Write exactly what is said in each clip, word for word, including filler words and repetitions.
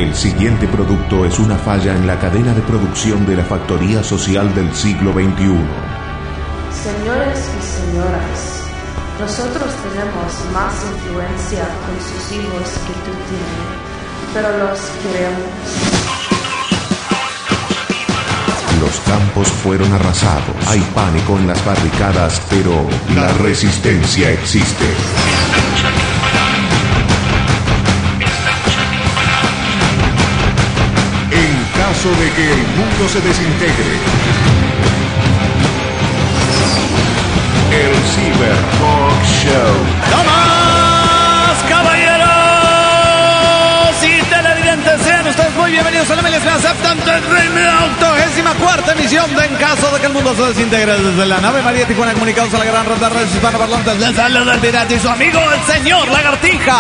El siguiente producto es una falla en la cadena de producción de la factoría social del siglo veintiuno. Señores y señoras, nosotros tenemos más influencia con sus hijos que tú tienes, pero los queremos. Los campos fueron arrasados. Hay pánico en las barricadas, pero la resistencia existe. En caso de que el mundo se desintegre, el Cyber Talk Show. ¡Damas, caballeros y televidentes! Sean ustedes muy bienvenidos a la Melia la octogésima cuarta emisión de En caso de que el mundo se desintegre, desde la nave María Tijuana, comunicados a la gran red de redes hispanoparlantes. Les saluda el pirata y su amigo el señor Lagartija.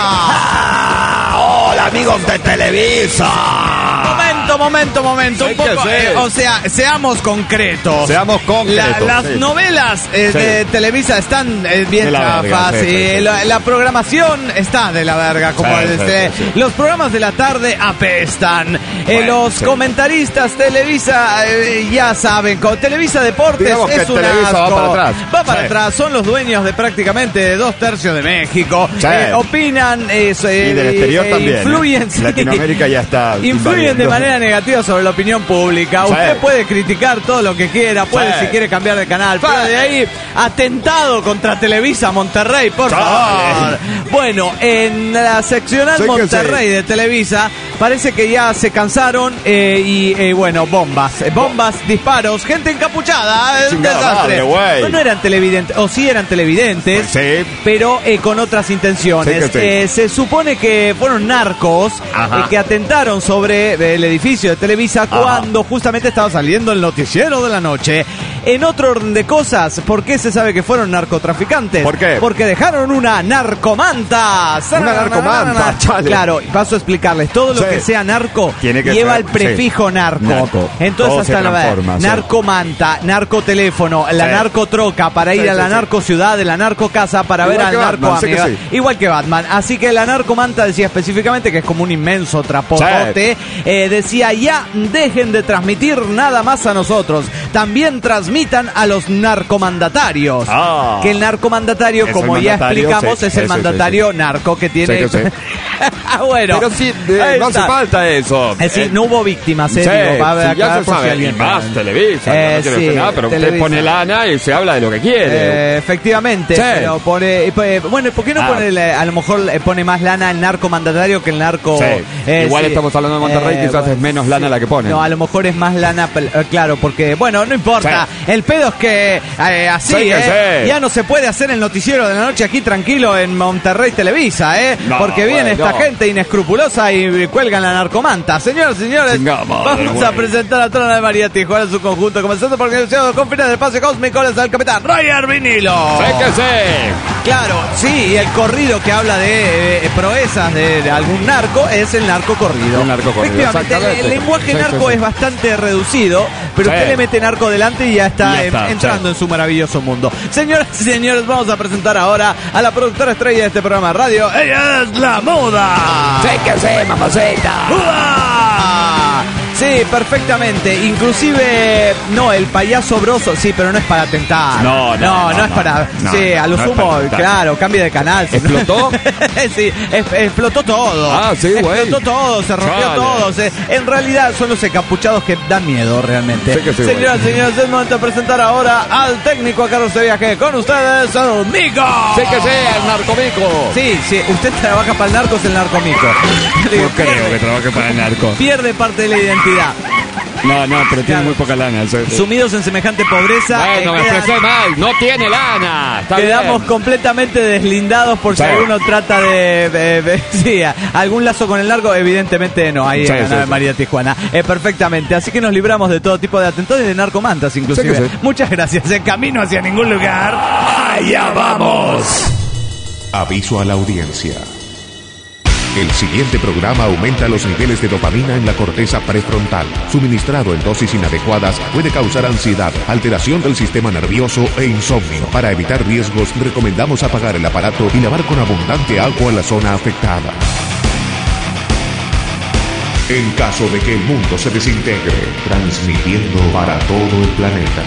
Ah, hola amigos de Televisa. Momento, momento, momento. Un poco, eh, o sea, seamos concretos. Seamos concretos. La, las sí. novelas eh, sí. de Televisa están eh, bien chafas. Sí, sí, sí, sí. La, la programación está de la verga, como sí, este. sí, sí. Los programas de la tarde apestan. Eh, Bueno, los sí. comentaristas Televisa eh, ya saben, con Televisa Deportes Digamos que es un Televisa asco. va para atrás. Va para Sí. atrás. Son los dueños de prácticamente dos tercios de México. Sí. Eh, opinan eh, Y del exterior también. influyen. ¿eh? Sí. Latinoamérica ya está. Influyen de invadiendo. manera negativa sobre la opinión pública. Sí. Usted puede criticar todo lo que quiera, puede Sí. si quiere cambiar de canal, Sí. pero de ahí atentado contra Televisa Monterrey, por Sí. favor. Bueno, en la seccional Sí que Monterrey sí. de Televisa parece que ya se cansaron eh, y eh, bueno, bombas, eh, bombas, disparos, gente encapuchada, es un Chingada desastre. madre, güey. No, no eran televidentes, o sí eran televidentes, Sí. pero eh, con otras intenciones. Sí que sí. Eh, se supone que fueron narcos Ajá. eh, que atentaron sobre eh, el edificio de Televisa Ajá. cuando justamente estaba saliendo el noticiero de la noche. En otro orden de cosas, ¿por qué se sabe que fueron narcotraficantes? ¿Por qué? Porque dejaron una narcomanta. Una narcomanta, chale. Claro, paso a explicarles. Todo lo Sí. que sea narco Tiene que lleva ser, el prefijo sí. narco. Narco. Entonces Todo se hasta la transforma, sí. narcomanta, narcoteléfono, la Sí. narcotroca para ir Sí, a sí, la sí. narcociudad, de la narcocasa para Igual ver al que narco Batman, sí que amiga. sí. Igual que Batman. Así que la narcomanta decía específicamente que es como un inmenso trapotote. Eh, decía, ya dejen de transmitir nada más a nosotros. También transmitan a los narcomandatarios. Ah. Que el narcomandatario, Es como el ya mandatario, explicamos, sí, es el sí, sí, mandatario narco que tiene... Sí, que sí. Ah, bueno. Pero sí, de- Ahí no hace está. falta eso. Eh, sí, Eh, no hubo víctimas, eh, Sí, digo, para sí, ya aclarar se por si sabe. alguien- Y más Televisa. Eh, no quiero sí, decir nada, pero usted Televisa. pone lana y se habla de lo que quiere. Eh, efectivamente, Sí. pero pone, eh, pues, bueno, ¿por qué no Ah. pone, eh, a lo mejor eh, pone más lana el narco mandatario que el narco? Sí. eh, Igual sí. estamos hablando de Monterrey, Eh, quizás bueno, es menos lana la que pone. No, a lo mejor es más lana, pel- eh, claro, porque, bueno, no importa. Sí. El pedo es que eh, así, Sí que eh, sí. ya no se puede hacer el noticiero de la noche aquí tranquilo en Monterrey Televisa, ¿eh? No, porque viene güey, esta no. gente inescrupulosa y cuelgan la narcomanta. Señoras y señores, Chingada madre, vamos güey. a presentar a Trona de María Tijuana en su conjunto, comenzando por el negociado con fines del espacio cósmico, les da el capitán Roger Vinilo. Sé que sé. Claro, sí, y el corrido que habla de eh, proezas de, de algún narco es el narco corrido. El narco corrido, Efectivamente, el, exactamente. el lenguaje Sí, narco sí, sí. es bastante reducido, pero Sí. usted le mete narco delante y ya está, Y ya eh, está, entrando sí. en su maravilloso mundo. Señoras y señores, vamos a presentar ahora a la productora estrella de este programa de radio. Ella es la moda. Sé que sé, mamacita. ¡Uah! Sí, perfectamente. Inclusive, no, el payaso broso, sí, pero no es para atentar. No, no, no, no, es no. para. No, sí, a lo no es sumo, para atentar. claro, cambie de canal. si no- ¿Explotó? sí, es- explotó todo. Ah, sí, güey. Explotó todo, se rompió Chale. todo. se- en realidad son los encapuchados que dan miedo realmente. Sí que sí, Señoras y güey. señores, es momento de presentar ahora al técnico a cargo de viaje. Con ustedes, el Mico. Sé que sé, el narcomico. Sí, sí, usted trabaja para el narco, es el narcomico. Digo, No creo pierde- que trabaje para el narco. Pierde parte de la identidad. No, no, pero tiene Claro. muy poca lana. Sí, sí. Sumidos en semejante pobreza, Bueno, eh, me quedan- expresé mal. No tiene lana. Está quedamos bien. completamente deslindados por si Sí. alguno trata de, de- de- sí, a- algún lazo con el narco. Evidentemente no, ahí Sí, en la sí, nave sí. María Tijuana. Eh, perfectamente, así que nos libramos de todo tipo de atentados y de narcomantas inclusive. Sí que sí. Muchas gracias. En camino hacia ningún lugar. ¡Allá vamos! Aviso a la audiencia. El siguiente programa aumenta los niveles de dopamina en la corteza prefrontal. Suministrado en dosis inadecuadas puede causar ansiedad, alteración del sistema nervioso e insomnio. Para evitar riesgos, recomendamos apagar el aparato y lavar con abundante agua la zona afectada. en caso de que el mundo se desintegre, transmitiendo para todo el planeta.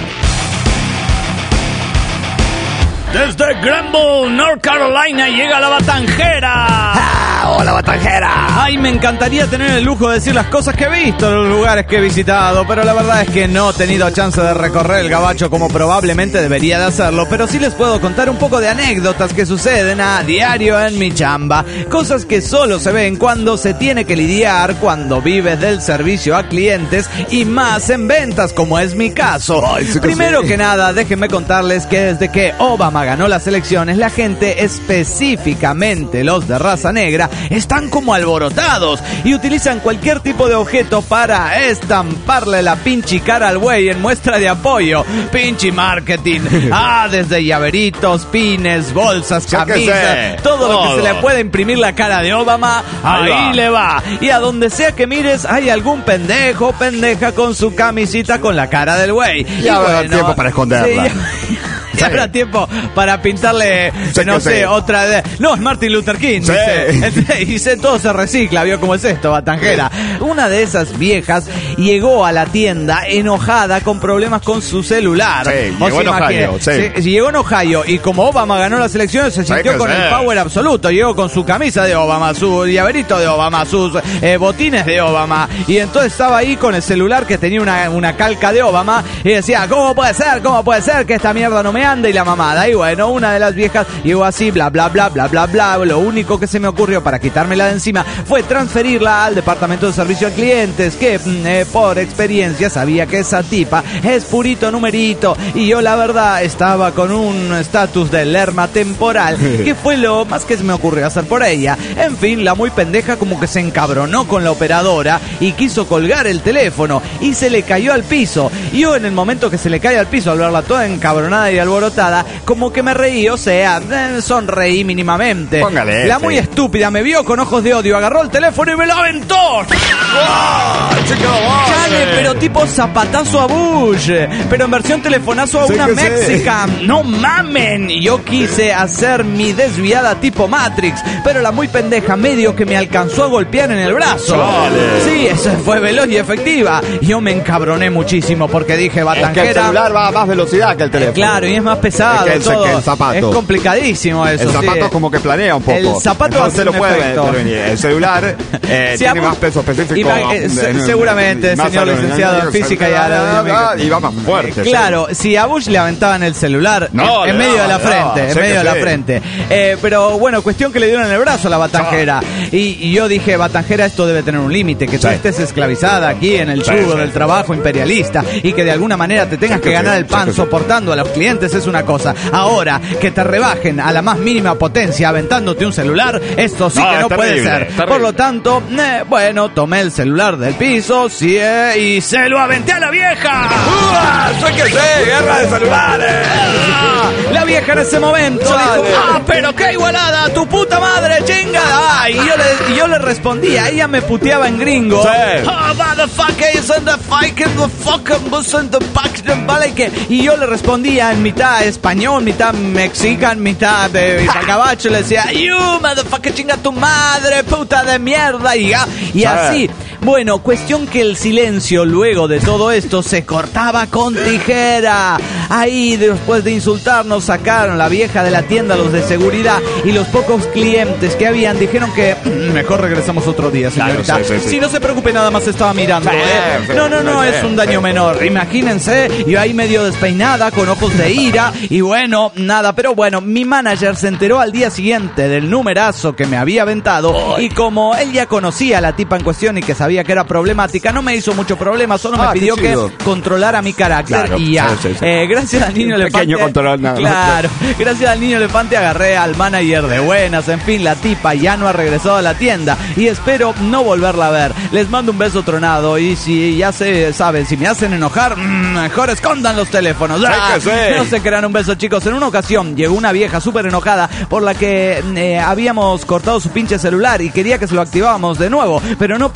Desde Greenville, North Carolina, llega la Batanjera. ¡Ah, hola, Batanjera! Ay, me encantaría tener el lujo de decir las cosas que he visto en los lugares que he visitado, pero la verdad es que no he tenido chance de recorrer el gabacho como probablemente debería de hacerlo, pero sí les puedo contar un poco de anécdotas que suceden a diario en mi chamba, cosas que solo se ven cuando se tiene que lidiar cuando vives del servicio a clientes y más en ventas, como es mi caso. Ay, sí que Primero sí. que nada, déjenme contarles que desde que Obama ganó las elecciones, la gente, específicamente los de raza negra, están como alborotados y utilizan cualquier tipo de objeto para estamparle la pinche cara al güey en muestra de apoyo. Pinche marketing. Ah, desde llaveritos, pines, bolsas, Yo qué camisas, sé. todo lo que Todo. se le puede imprimir la cara de Obama, ahí, Ahí va. le va. Y a donde sea que mires, hay algún pendejo o pendeja con su camisita con la cara del güey. Ya Y habrá tiempo para esconderla. Sí, ya habrá tiempo para pintarle, Sí, no que sé, sí. otra de... No, es Martin Luther King. Sí. Dice. Y se, todo se recicla, vio cómo es esto, Batanjera. Una de esas viejas llegó a la tienda enojada con problemas con su celular. Sí, O llegó sea, en Ohio, imagínate, sí. se- Llegó en Ohio y como Obama ganó las elecciones se sintió que con sí. el power absoluto. Llegó con su camisa de Obama, su llaverito de Obama, sus eh, botines de Obama. Y entonces estaba ahí con el celular que tenía una, una calca de Obama y decía, ¿cómo puede ser? ¿Cómo puede ser que esta mierda no me ande? Y la mamada. Y bueno, una de las viejas llegó así, bla, bla, bla, bla, bla, bla. Lo único que se me ocurrió para quitármela de encima fue transferirla al departamento de servicio a clientes, que mm, eh, por experiencia sabía que esa tipa es purito numerito. Y yo, la verdad, estaba con un estatus de lerma temporal, que fue lo más que se me ocurrió hacer por ella. En fin, la muy pendeja como que se encabronó con la operadora y quiso colgar el teléfono y se le cayó al piso. Y yo, en el momento que se le cae al piso, al verla toda encabronada y alborotada, como que me reí, o sea, eh, sonreí mínimamente. Póngale La ese. muy estúpida me vio con ojos de odio, agarró el teléfono y me lo aventó. Chale, pero tipo zapatazo a Bush, pero en versión telefonazo a Sí una que sí. Mexican. No mamen. Y yo quise hacer mi desviada tipo Matrix, pero la muy pendeja medio que me alcanzó a golpear en el brazo. Chale. Sí, esa fue veloz y efectiva. Yo me encabroné muchísimo porque dije, Es que el Batanjera. celular va a más velocidad que el teléfono. Claro, y es más pesado. Es que el- todo. que el zapato. Es complicadísimo eso. El sí. zapato como que planea un poco. El zapato Entonces hace lo un puede efecto. intervenir. El celular eh, Si tiene a- más peso específico. y va- eh, se- en- seguramente, más señor licenciado en física y aerodinámica. Y va más fuerte. sí. Claro, si a Bush le aventaban el celular No, en no, medio de la no, frente, en sé medio que de la sí. frente. Eh, pero bueno, cuestión que le dieron en el brazo a la Batanjera. Y, y yo dije, Batanjera, esto debe tener un límite, que tú Sí. estés esclavizada aquí en el Sí, yugo sí, del sí. trabajo imperialista y que de alguna manera te tengas Sí que que ganar sí, el pan sí que sí. soportando a los clientes es una cosa. Ahora, que te rebajen a la más mínima potencia aventándote un celular, esto sí No, que no es puede terrible, ser. terrible. Por lo tanto, eh, bueno, tomé el celular del piso, sí, eh, y se lo aventé a la vieja. ¡Ah! ¡Soy que sé! ¡Guerra de celulares! Ah, la vieja en ese momento Chale. dijo, ah, pero qué igualada, tu puta madre, chingada. Ah, y yo le, y yo le respondía, ella me puteaba en gringo. Sí. Ah, motherfucker, is in the fucking the fucking bus in the fucking valley, que- Y yo le respondía en mitad español, mitad mexican, mitad de gabacho. Le decía, you motherfucker, chinga tu madre, puta de mierda. Y, ah, y Sí. así. Bueno, cuestión que el silencio luego de todo esto se cortaba con tijera. Ahí, después de insultarnos, sacaron la vieja de la tienda, los de seguridad, y los pocos clientes que habían dijeron que "Mm, mejor regresamos otro día, señorita. Claro, sí, sí, sí. Si no se preocupe, nada más estaba mirando. Sí, ¿eh? sí, No, no, no, sí, es un daño sí. menor. Imagínense, yo ahí medio despeinada, con ojos de ira, y bueno, nada, pero bueno, mi manager se enteró al día siguiente del numerazo que me había aventado, y como él ya conocía a la tipa en cuestión y que sabía que era problemática, no me hizo mucho problema, solo Ah, me qué pidió que chido. controlara mi carácter Claro, y ya. sí, sí, sí. Eh, gracias al niño Un elefante. pequeño control, nada más. Claro, gracias al niño elefante agarré al manager de buenas. En fin, la tipa ya no ha regresado a la tienda y espero no volverla a ver. Les mando un beso tronado y si ya se saben, si me hacen enojar, mmm, mejor escondan los teléfonos. Sí ¡Ah! que sí. No se crean. Un beso, chicos. En una ocasión llegó una vieja súper enojada por la que eh, habíamos cortado su pinche celular y quería que se lo activábamos de nuevo, pero no podía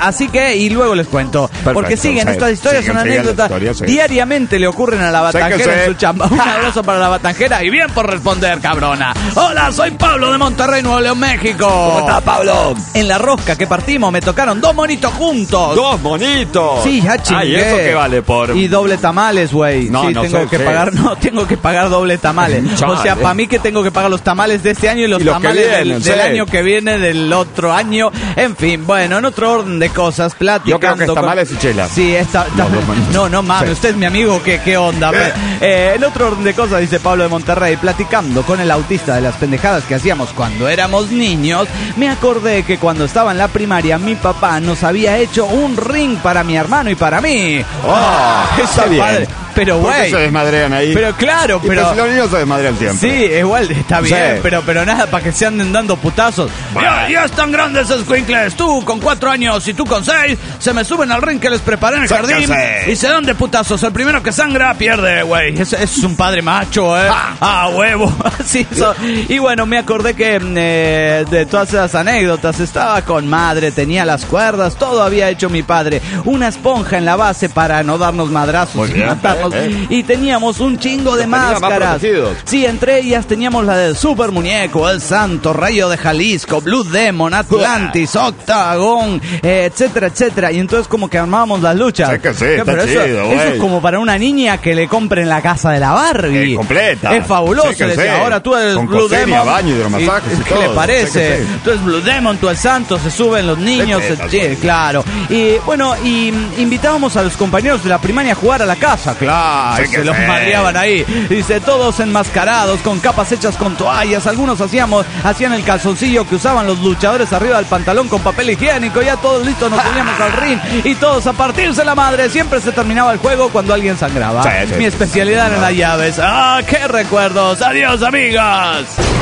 así que, y luego les cuento. Perfecto, porque siguen, sí, estas historias siguen, son siguen anécdotas. historias, sí. Diariamente le ocurren a la batanjera sí. en su chamba. Un abrazo para la batanjera y bien por responder, cabrona. Hola, soy Pablo de Monterrey, Nuevo León, México. ¿Cómo estás, Pablo? En la rosca que partimos me tocaron dos monitos juntos. Dos bonitos. Sí, ya chingué. Ay, ¿eso qué vale por...? Y doble tamales, güey. No, sí, no tengo sé, que sí. pagar, no, tengo que pagar doble tamales. Chale. O sea, para mí que tengo que pagar los tamales de este año y los, Y los que tamales vienen, del, sí. del año que viene, del otro año. En fin, bueno, en otro orden de cosas, platicando. Yo creo que es con- tamales y chela. Sí, esta, esta- Los dos manitos. no, no mames, Sí. usted es mi amigo, ¿qué, qué onda? Eh, en otro orden de cosas, dice Pablo de Monterrey, platicando con el autista de las pendejadas que hacíamos cuando éramos niños, me acordé que cuando estaba en la primaria mi papá nos había hecho un ring para mi hermano y para mí. Oh, Ese está bien. padre. Pero, ¿Por qué güey. se desmadrean ahí? Pero claro, Y pero. pues los niños se desmadrean siempre. Sí, igual está bien, Sí. pero pero nada para que se anden dando putazos. Ya, ya están grandes esos escuincles. Tú con cuatro años y tú con seis, se me suben al ring que les preparé en el jardín Sáquense. y se dan de putazos. El primero que sangra pierde, güey. Ese es un padre macho, eh. Ah, huevo. Así eso. Y bueno, me acordé que eh, de todas esas anécdotas estaba con madre, tenía las cuerdas, todo había hecho mi padre. Una esponja en la base para no darnos madrazos Muy y bien, matarnos. eh, eh. Y teníamos un chingo de Los tenía más máscaras. protegidos. Sí, entre ellas teníamos la del Super Muñeco, El Santo, Rayo de Jalisco, Blue Demon, Atlantis, Octagon, eh, etcétera, etcétera. Y entonces como que armábamos las luchas. Sí que sí, ¿Qué? está Pero eso, chido, eso güey. es como para una niña que le compren la casa de la Barbie. Eh, completa. Es fabuloso. Sí que decía, sí. ahora tú eres Con Blue cocina, Demon. baño, hidromasajes y ¿Qué le todo. parece? Sí que sí. Tú eres Blue Demon, tú el Santo, se suben los niños. Sí, se- sí, sí, claro. Y bueno, y mm, invitábamos a los compañeros de la primaria a jugar a la casa. Claro, Sí que se los sí. madreaban ahí. Dice, todos enmascarados, con capas hechas con toallas. Algunos hacíamos, hacían el calzoncillo que usaban los luchadores arriba del pantalón con papel higiénico. Ya todos listos, nos poníamos al ring y todos a partirse la madre. Siempre se terminaba el juego cuando alguien sangraba. Sí, sí, Mi sí. especialidad eran las llaves. ¡Ah, qué recuerdos! ¡Adiós, amigas!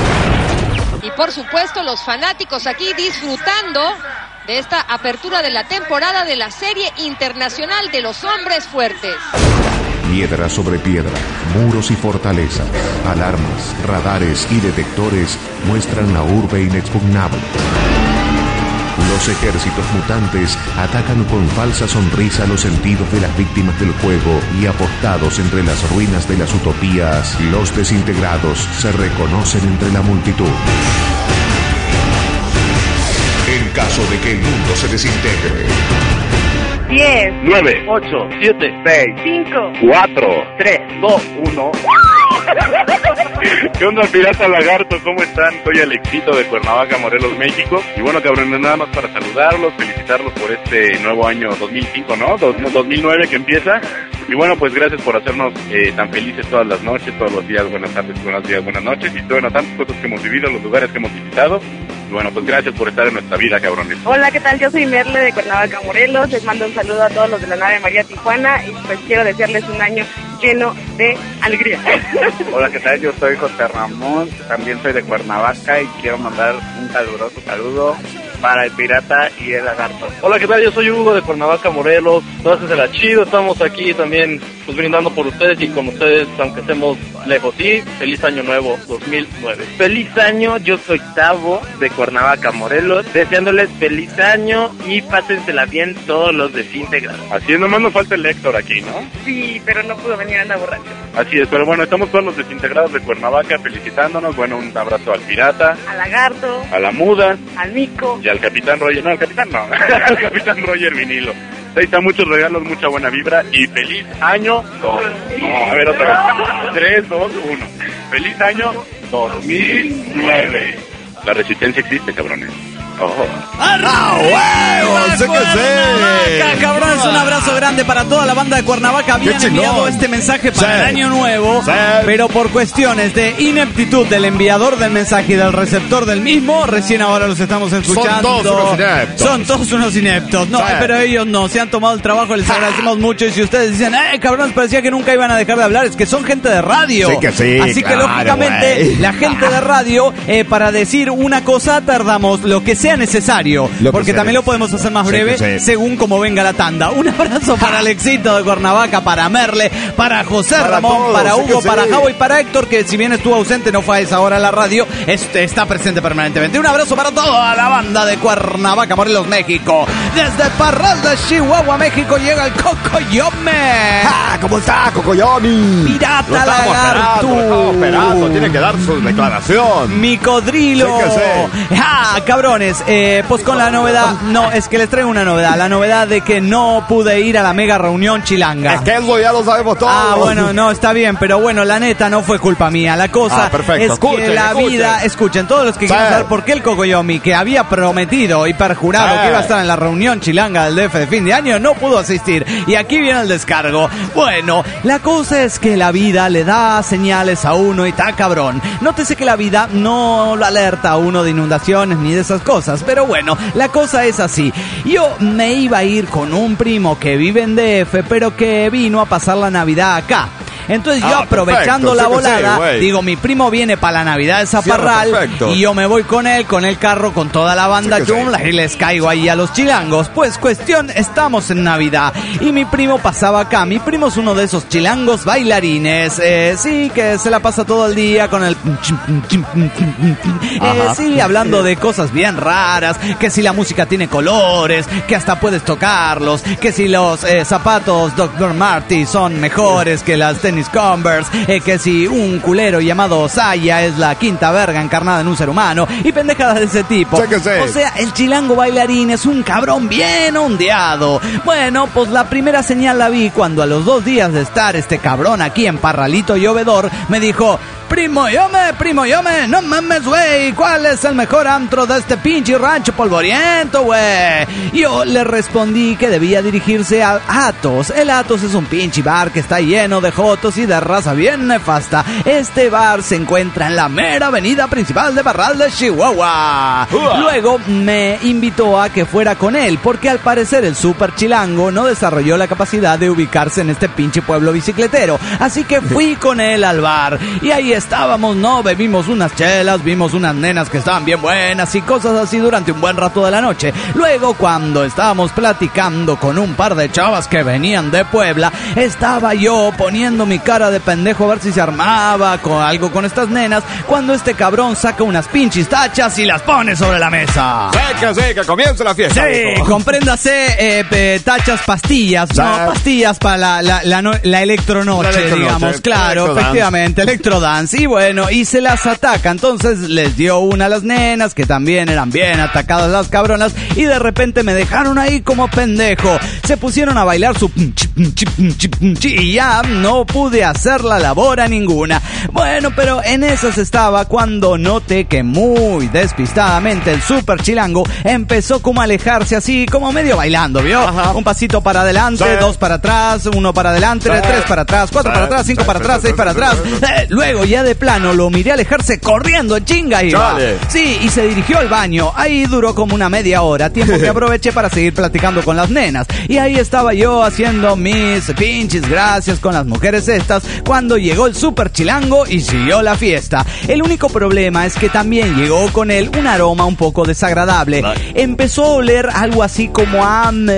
Y por supuesto los fanáticos aquí disfrutando de esta apertura de la temporada de la Serie Internacional de los Hombres Fuertes. Piedra sobre piedra, muros y fortalezas, alarmas, radares y detectores muestran la urbe inexpugnable. Los ejércitos mutantes atacan con falsa sonrisa los sentidos de las víctimas del juego y apostados entre las ruinas de las utopías, los desintegrados se reconocen entre la multitud. En caso de que el mundo se desintegre, diez, nueve, ocho, siete, seis, cinco, cuatro, tres, dos, uno. ¿Qué onda, Pirata Lagarto? ¿Cómo están? Soy Alexito de Cuernavaca, Morelos, México. Y bueno, cabrón, nada más para saludarlos, felicitarlos por este nuevo año dos mil cinco, ¿no? Dos- dos mil nueve que empieza. Y bueno, pues gracias por hacernos eh, tan felices todas las noches, todos los días, buenas tardes, buenos días, buenas noches. Y bueno, tantas cosas que hemos vivido, los lugares que hemos visitado. Y bueno, pues gracias por estar en nuestra vida, cabrones. Hola, ¿qué tal? Yo soy Merle de Cuernavaca, Morelos. Les mando un saludo a todos los de la nave María Tijuana y pues quiero desearles un año lleno de alegría. Hola, ¿qué tal? Yo soy José Ramón, también soy de Cuernavaca y quiero mandar un caluroso saludo para el Pirata y el Lagarto. Hola, ¿qué tal? Yo soy Hugo de Cuernavaca, Morelos. Entonces, será chido. Estamos aquí también pues brindando por ustedes y con ustedes, aunque estemos lejos. Y feliz año nuevo, dos mil nueve. Feliz año, yo soy Tavo de Cuernavaca, Morelos, deseándoles feliz año y pásensela bien todos los desintegrados. Así es, nomás nos falta el Héctor aquí, ¿no? Sí, pero no pudo venir, anda borracho. Así es, pero bueno, estamos todos los desintegrados de Cuernavaca felicitándonos. Bueno, un abrazo al Pirata, Al Lagarto, a la Muda al Mico. y al Capitán Roger. No, al Capitán no, al Capitán Roger Vinilo. Ahí están muchos regalos, mucha buena vibra y feliz año dos. No, a ver otra vez. tres, dos, uno. Feliz año dos mil nueve. La resistencia existe, cabrones. Oh. ¡Ah, huevos! ¡Sí que sí! Cuernavaca, cabrones, un abrazo grande para toda la banda de Cuernavaca. Habían ¡Qué chingón! enviado este mensaje para Sí. el año nuevo, Sí. pero por cuestiones de ineptitud del enviador del mensaje y del receptor del mismo, recién ahora los estamos escuchando. Son todos unos ineptos. Son todos unos ineptos. No, Sí. pero ellos no, se han tomado el trabajo, les agradecemos mucho. Y si ustedes dicen, eh, cabrones, parecía que nunca iban a dejar de hablar, es que son gente de radio. Sí que sí, Así que claro, lógicamente, güey. la gente de radio, eh, para decir una cosa, tardamos lo que sea necesario. Lo que porque sea también lo necesario. podemos hacer más más breve, Sí, sí. según como venga la tanda. Un abrazo para Alexito de Cuernavaca, para Merle, para José Para Ramón, todos, para sí Hugo, que para sí. Javo y para Héctor, que si bien estuvo ausente, no fue a esa hora a la radio, este está presente permanentemente. Un abrazo para toda la banda de Cuernavaca, Morelos, México. Desde Parral de Chihuahua, México, llega el Cocoyome. ¡Ah! ¿Cómo está, Cocoyomi? Pirata Lo estamos lagarto. esperando, lo estamos esperando. Tiene que dar su declaración. Mi codrilo. Sí que sé. ¡Ah, cabrones! Eh, pues con la novedad, no, es que les traigo una novedad. La novedad de que no pude ir a la mega reunión chilanga. Es que eso ya lo sabemos todos. Ah, bueno, no, está bien, pero bueno, la neta no fue culpa mía. La cosa Ah, perfecto. es Escuchen, que la escuchen. vida, escuchen, todos los que Sí. quieren saber por qué el Cocoyomi, que había prometido y perjurado Sí. que iba a estar en la reunión chilanga del D F de fin de año, no pudo asistir. Y aquí viene el descargo. Bueno, la cosa es que la vida le da señales a uno y está cabrón. Nótese que la vida no lo alerta a uno de inundaciones ni de esas cosas, pero bueno, la cosa es así. Yo me iba a ir con un primo que vive en D F, pero que vino a pasar la Navidad acá. Entonces yo Ah, aprovechando perfecto, la sí que sí, volada, güey. digo, mi primo viene para la Navidad de Zaparral perfecto. y yo me voy con él, con el carro, con toda la banda Sí que sí. chumla y les caigo ahí a los chilangos. Pues cuestión, estamos en Navidad y mi primo pasaba acá. Mi primo es uno de esos chilangos bailarines, eh, sí, que se la pasa todo el día con el... Eh, Ajá. sí, hablando de cosas bien raras, que si la música tiene colores, que hasta puedes tocarlos, que si los eh, zapatos doctor Marty son mejores que las tenis Converse, eh, que si un culero llamado Saya es la quinta verga encarnada en un ser humano y pendejadas de ese tipo. Sí que sí. O sea, el chilango bailarín es un cabrón bien ondeado. Bueno, pues la primera señal la vi cuando a los dos días de estar este cabrón aquí en Parralito Llovedor me dijo: primo yome, primo yome, no mames, güey, ¿cuál es el mejor antro de este pinche rancho polvoriento, güey? Yo le respondí que debía dirigirse a Atos. El Atos es un pinche bar que está lleno de jotos y de raza bien nefasta. Este bar se encuentra en la mera avenida principal de Parral de Chihuahua. Uah. Luego me invitó a que fuera con él, porque al parecer el super chilango no desarrolló la capacidad de ubicarse en este pinche pueblo bicicletero. Así que fui con él al bar y ahí estábamos, ¿no? Bebimos unas chelas, vimos unas nenas que estaban bien buenas y cosas así durante un buen rato de la noche. Luego, cuando estábamos platicando con un par de chavas que venían de Puebla, estaba yo poniendo mi cara de pendejo a ver si se armaba con algo con estas nenas, cuando este cabrón saca unas pinches tachas y las pone sobre la mesa. Sí, que sí, que comience la fiesta. Sí, hijo. compréndase eh, pe- tachas, pastillas, Sí. no, pastillas para la, la, la, no- la electronoche, La electronoche, digamos, claro, electrodance. efectivamente, electrodance, y bueno, y se las ataca, entonces les dio una a las nenas, que también eran bien atacadas las cabronas, y de repente me dejaron ahí como pendejo, se pusieron a bailar su pum, chi, pum, chi, pum, chi, pum, chi, y ya no pude hacer la labor a ninguna. Bueno, pero en esas estaba cuando noté que muy despistadamente el super chilango empezó como a alejarse así, como medio bailando, ¿vio? Ajá. Un pasito para adelante, Sí. dos para atrás, uno para adelante, Sí. tres para atrás, cuatro Sí. para atrás, cinco Sí. para atrás, seis para atrás. Eh, luego ya de plano lo miré alejarse corriendo, chinga iba. Chale. Sí, y se dirigió al baño. Ahí duró como una media hora, tiempo que aproveché para seguir platicando con las nenas. Y ahí estaba yo haciendo mis pinches gracias con las mujeres estas cuando llegó el super chilango y siguió la fiesta. El único problema es que también llegó con él un aroma un poco desagradable. Empezó a oler algo así como a mm,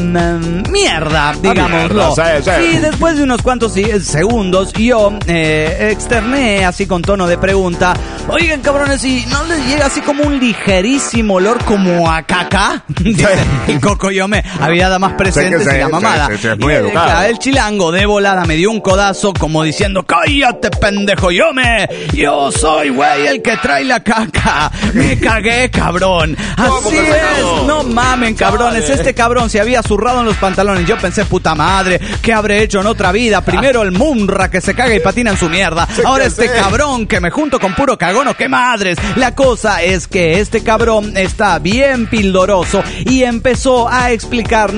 mm, mierda, digámoslo. mierda, sí, sí. Sí, después de unos cuantos si- segundos yo eh, externé así con tono de pregunta: oigan, cabrones, ¿y no les llega así como un ligerísimo olor como a caca? Dice el Cocoyome. Había damas presentes Sí que sí, y la mamada. sí, sí, sí, es muy Y el- educado. claro, el chilango de volada me dio un codazo como diciendo: cállate, pendejo, yo me, yo soy, güey, el que trae la caca. Me cagué, cabrón. ¿Cómo Así que se es, cagó? no mamen, cabrones. Chale. Este cabrón se había zurrado en los pantalones. Yo pensé, puta madre, ¿qué habré hecho en otra vida? Primero el Munra que se caga y patina en su mierda. Sí Ahora que este sí. cabrón que me junto con puro cagono, qué madres. La cosa es que este cabrón está bien pildoroso y empezó a explicarnos que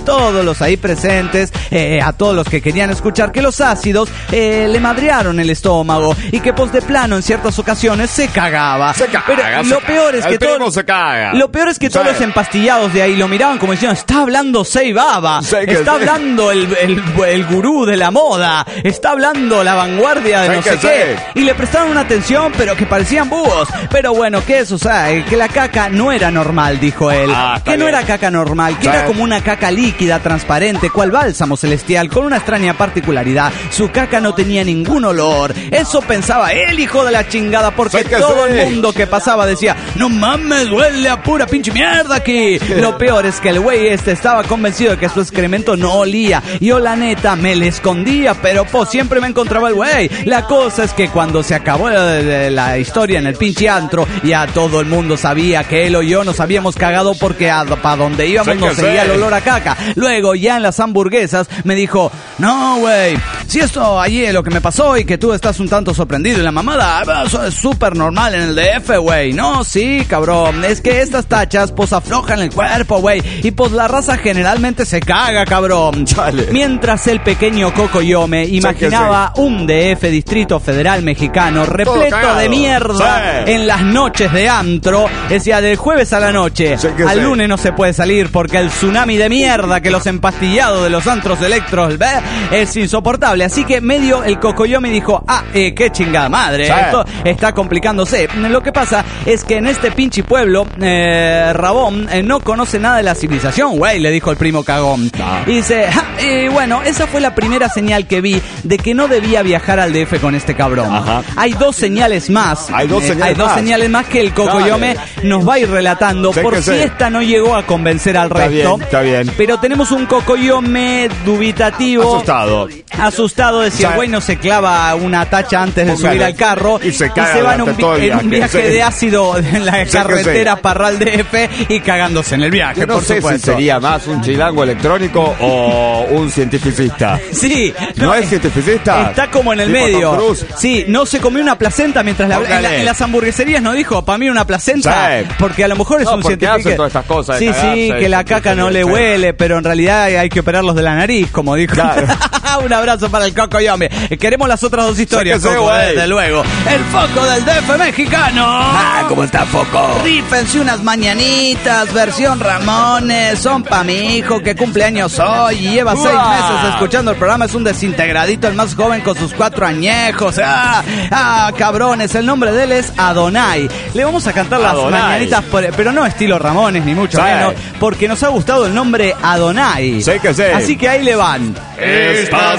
todos los ahí presentes, eh, a todos los que querían escuchar, que los ácidos eh, le madrearon el estómago y que pues de plano en ciertas ocasiones se cagaba. Se caga, Pero se lo caga. peor es El que primo todos, se caga. lo peor es que Sí. todos los empastillados de ahí lo miraban como diciendo, está hablando Seibaba, Sí, que está sí. hablando el, el, el gurú de la moda, está hablando la vanguardia de Sí, no que sé sí. qué. Y le prestaron una atención, pero que parecían búhos. Pero bueno, ¿qué es? O sea, eh, que la caca no era normal, dijo él. Ah, está que no bien. era caca normal, que Sí. era como una caca líquida, transparente, cual bálsamo celestial, con una extraña particularidad. Su caca no tenía ningún olor. Eso pensaba él, hijo de la chingada, porque Sí, que todo sí. el mundo que pasaba decía, no mames, huele a pura pinche mierda aquí. Lo peor es que el güey este estaba convencido de que su excremento no olía. Yo la neta me le escondía, pero pues siempre me encontraba el güey. La cosa es que cuando se acabó la, la- la historia en el pinche antro, ya todo el mundo sabía que él o yo nos habíamos cagado porque a, para donde íbamos Sí, nos que seguía sí. el olor a caca. Luego ya en las hamburguesas me dijo, no güey, si esto allí es lo que me pasó y que tú estás un tanto sorprendido y la mamada, eso es súper normal en el D F, güey. No, sí, cabrón, es que estas tachas pues aflojan el cuerpo, güey, y pues la raza generalmente se caga, cabrón. Chale. Mientras el pequeño Cocoyome imaginaba un D F, Distrito Federal Mexicano, repleto cagado. de mierda Sí. en las noches de antro, decía, del jueves a la noche, Sí que al sí. lunes no se puede salir porque el tsunami de mierda que los empastillados de los antros electros ve es insoportable. Así que medio el Cocoyome dijo, ah, eh, qué chingada madre, Sí. esto está complicándose. Lo que pasa es que en este pinche pueblo, eh, Rabón eh, no conoce nada de la civilización, güey, le dijo el primo cagón. Ah. Y dice, "Ja, y bueno, esa fue la primera señal que vi de que no debía viajar al D F con este cabrón. Ajá. Hay dos señales más. Hay dos eh, señales hay dos más. señales más que el Cocoyome Dale. nos va a ir relatando Sí por que si sí. esta no llegó a convencer al Está resto. bien, está bien. Pero tenemos un Cocoyome dubitativo. Asustado. Asustado de si el Sí. güey no se clava una tacha antes de Póngale. subir al carro Y se caga va en un, durante todo el vi- en un viaje, viaje sí. de ácido en la Sí que carretera sí. Parral D F y cagándose en el viaje, Yo no por sé supuesto. si sería más un chilango electrónico o un cientificista. Sí, ¿No es cientificista? Está como en el ¿Tipo medio. Tom Cruise? Sí, no se comió una placenta mientras la, en, la- Póngale. en las hamburgueserías no dijo, para mí una placenta, Sí. porque a lo mejor es No, un porque científico. hacen todas estas cosas de Sí, cagarse sí, y que la sentirse caca no bien, le sí. huele, pero en realidad hay que operarlos de la nariz, como dijo. Claro. Un abrazo para el Cocoyome. Queremos las otras dos historias, Sí que sí, Coco, güey. desde luego. El foco del D F mexicano. Ah, ¿cómo está Foco? Rífense unas mañanitas, versión Ramones, son pa' mi hijo que cumple años hoy y lleva seis ¡Uah! meses escuchando el programa, es un desintegradito, el más joven con sus cuatro añejos. ¡Ah! ¡Ah, cabrones! El nombre de él es Adonai. Le vamos a cantar las Adonai. mañanitas, por- pero no estilo Ramones, ni mucho Sí. menos, porque nos ha gustado el nombre Adonai. Sí que sí. Así que ahí le van. Estas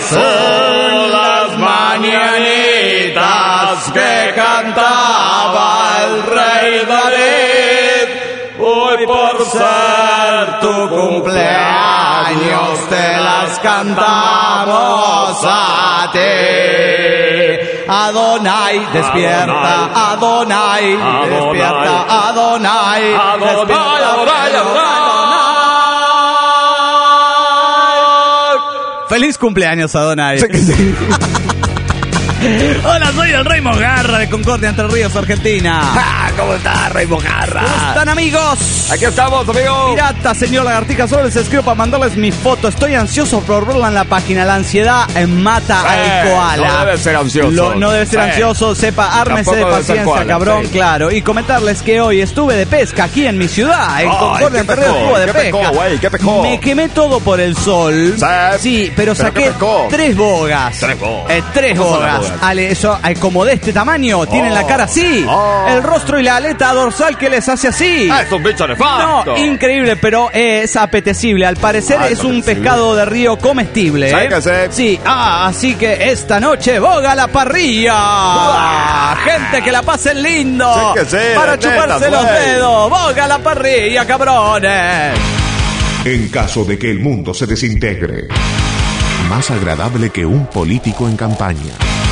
son las mañanitas que cantaba el rey David. Hoy por ser tu cumpleaños te las cantamos a ti. Adonai, despierta, Adonai, Adonai. despierta, Adonai, Adonai, despierta, Adonai, Feliz cumpleaños, Adonai. Sí que sí. Hola, soy el Rey Mogarra de Concordia, Entre Ríos, Argentina. Ah, ¿cómo está, Rey Mojarra? ¿Cómo están, amigos? Aquí estamos, amigo. Pirata, señor Lagartija, solo les escribo para mandarles mi foto. Estoy ansioso por verla en la página. La ansiedad eh, mata Sí, al koala. no debe ser ansioso. Lo- no debe ser Sí. ansioso. Sepa, ármese Tampoco de debe ser paciencia, koala, cabrón, sí. claro. Y comentarles que hoy estuve de pesca aquí en mi ciudad, en Ay, Concordia, ¿qué Entre Ríos, pescó? estuve de ¿Qué pesca. pescó, güey? ¿Qué pescó? Me quemé todo por el sol. Sí. Sí, pero ¿Pero saqué qué pescó? tres bogas. Tres bogas. Eh, tres ¿Cómo son las bogas. bogas? Ale, eso, eh, como de este tamaño. Tienen Oh. la cara así. Oh. El rostro y la aleta dorsal que les hace así. Ah, es un bicho No, nefasto. increíble, pero es apetecible. Al parecer Ah, es un apetecible. pescado de río comestible. Sí ¿eh? que sí. Sí, ah, así que esta noche boga a la parrilla. ¡Uah! Gente que la pasen lindo. Sí que sí, Para de chuparse tetas, los güey. dedos. Boga a la parrilla, cabrones. En caso de que el mundo se desintegre, más agradable que un político en campaña.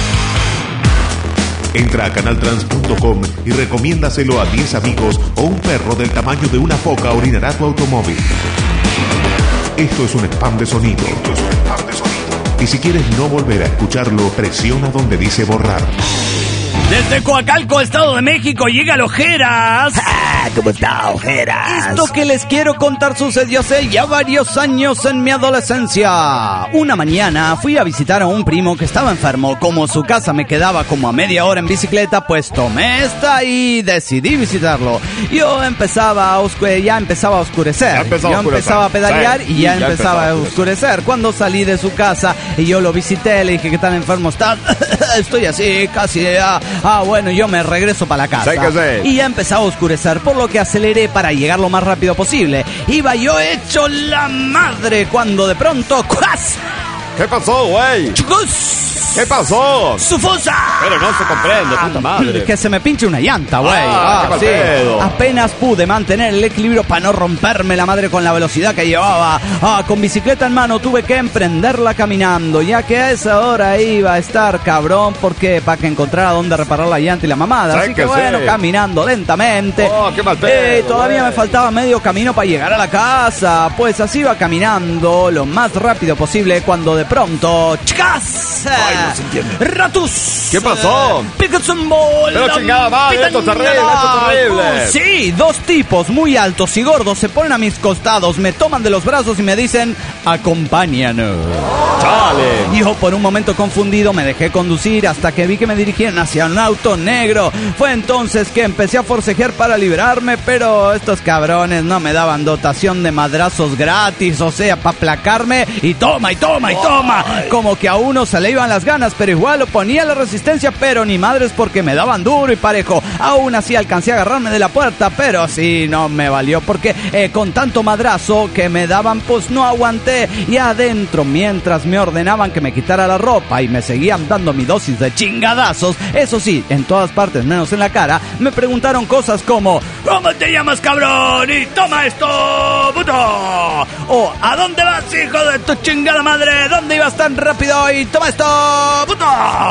Entra a canaltrans punto com y recomiéndaselo a diez amigos o un perro del tamaño de una foca orinará tu automóvil. Esto es un spam de sonido. Esto es un spam de sonido. Y si quieres no volver a escucharlo, presiona donde dice borrar. Desde Coacalco, Estado de México, llega el Ojeras. Ah, ¿cómo está, Ojeras? Esto que les quiero contar sucedió hace ya varios años en mi adolescencia. Una mañana fui a visitar a un primo que estaba enfermo. Como su casa me quedaba como a media hora en bicicleta, pues tomé esta y decidí visitarlo. Yo empezaba a oscure- ya empezaba a oscurecer. Ya empezaba yo a oscurecer. empezaba a pedalear Sí, y ya, ya empezaba empezaba a a oscurecer. Cuando salí de su casa y yo lo visité, le dije, ¿qué tan enfermo estás? Estoy así, casi. Ah, ah, bueno, yo me regreso para la casa. Sí que sí. Y ya empezaba a oscurecer, por lo que aceleré para llegar lo más rápido posible. Iba yo hecho la madre cuando de pronto... ¡cuas! ¿Qué pasó, güey? ¡Chicos! ¿Qué pasó? ¡Sufosa! Pero no se comprende, puta madre. Que se me pinche una llanta, güey. Ah, Ah, qué sí. pedo. Apenas pude mantener el equilibrio para no romperme la madre con la velocidad que llevaba. Ah, con bicicleta en mano tuve que emprenderla caminando, ya que a esa hora iba a estar cabrón, porque para que encontrara dónde reparar la llanta y la mamada. Sí Así que, que bueno, sí. caminando lentamente. Oh, qué mal pedo, Eh, todavía güey. me faltaba medio camino para llegar a la casa. Pues así iba caminando lo más rápido posible cuando de pronto... ¡Chicas! Ay, no se entiende. ¡Ratus! ¿Qué pasó? ¡Picatsumol! Pero chingada madre, esto es terrible, esto es terrible. Sí, dos tipos muy altos y gordos se ponen a mis costados, me toman de los brazos y me dicen, acompáñanos. Chale. Yo por un momento confundido me dejé conducir hasta que vi que me dirigían hacia un auto negro. Fue entonces que empecé a forcejear para librarme, pero estos cabrones no me daban dotación de madrazos gratis, o sea, para aplacarme y toma y toma y toma. Como que a uno se le iban las ganas, pero igual oponía la resistencia, pero ni madres porque me daban duro y parejo. Aún así alcancé a agarrarme de la puerta, pero sí, no me valió porque eh, con tanto madrazo que me daban, pues no aguanté. Y adentro, mientras me ordenaban que me quitara la ropa y me seguían dando mi dosis de chingadazos, eso sí, en todas partes menos en la cara, me preguntaron cosas como ¿cómo te llamas, cabrón? Y toma esto, puto. O ¿a dónde vas, hijo de tu chingada madre? ¿Dónde ibas tan rápido? Y toma esto, puto.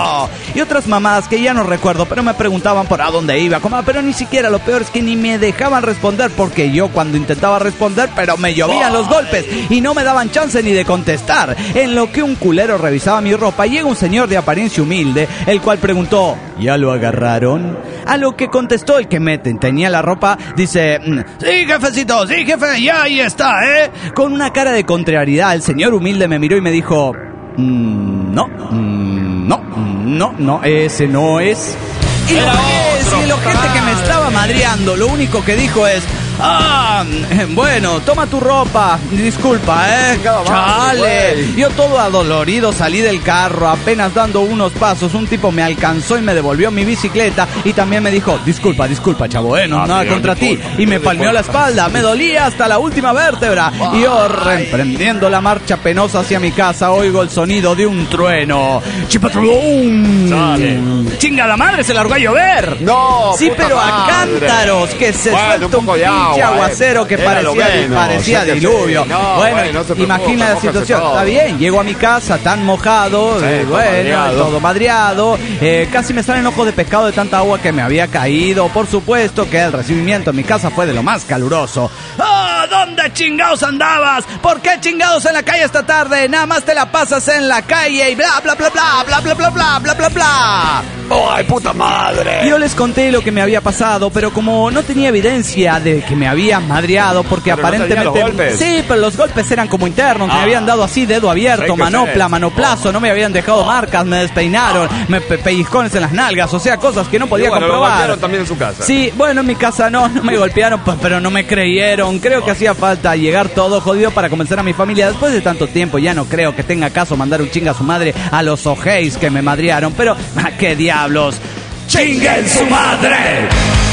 Y otras mamás que ya no recuerdo, pero me preguntaban por a dónde iba, como, pero ni siquiera, lo peor es que ni me dejaban responder, porque yo cuando intentaba responder, pero me llovían los golpes y no me daban chance ni de contestar. En lo que un culero revisaba mi ropa, llega un señor de apariencia humilde, el cual preguntó, ¿ya lo agarraron? A lo que contestó el que me tenía la ropa, dice, sí, jefecito, sí, jefe, ya ahí está, ¿eh? Con una cara de contrariedad, el señor humilde me miró y me dijo, mm, no, mm, no, no, no, ese no es. Y lo que es, y el ojete que me estaba madreando, lo único que dijo es, ah, bueno, toma tu ropa, disculpa, eh, chale. Yo todo adolorido salí del carro, apenas dando unos pasos, un tipo me alcanzó y me devolvió mi bicicleta y también me dijo, disculpa, disculpa, chavo, eh, no, nada contra ti. Y me palmeó la espalda, me dolía hasta la última vértebra. Y yo, reemprendiendo la marcha penosa hacia mi casa, oigo el sonido de un trueno. ¡Chipatrón! ¡Chinga la madre, se largó a llover! No, sí, puta pero a madre. cántaros, que se Bueno, suelta un un poco de pinche agua, aguacero eh. que Era lo parecía, menos, parecía sí que sí. diluvio. No, bueno, bueno, no se preocupe, imagina la mójese situación. todo. Está bien, llego a mi casa tan mojado, Sí, eh, todo bueno, madreado. todo madreado. Eh, casi me salen ojos de pescado de tanta agua que me había caído. Por supuesto que el recibimiento en mi casa fue de lo más caluroso. ¡Ah! ¿Dónde chingados andabas? ¿Por qué chingados en la calle esta tarde? Nada más te la pasas en la calle y bla bla bla bla bla bla bla bla bla bla bla. ¡Ay, puta madre! Yo les conté lo que me había pasado, pero como no tenía evidencia de que me había madreado, porque Pero no tenía aparentemente... los golpes. Sí, pero los golpes eran como internos, me Ah. habían dado así, dedo abierto, Sí que manopla, sí. manoplazo, no me habían dejado marcas, me despeinaron, me pe- pellizcones en las nalgas, o sea, cosas que no podía Y bueno, lo comprobar. golpearon también en su casa. Sí, bueno, en mi casa no, no me golpearon, pues, pero no me creyeron. Creo que hacía falta llegar todo jodido para convencer a mi familia. Después de tanto tiempo ya no creo que tenga caso mandar un chinga a su madre a los ojeis que me madrearon, pero ¿a qué diablos? ¡Chinguen su madre!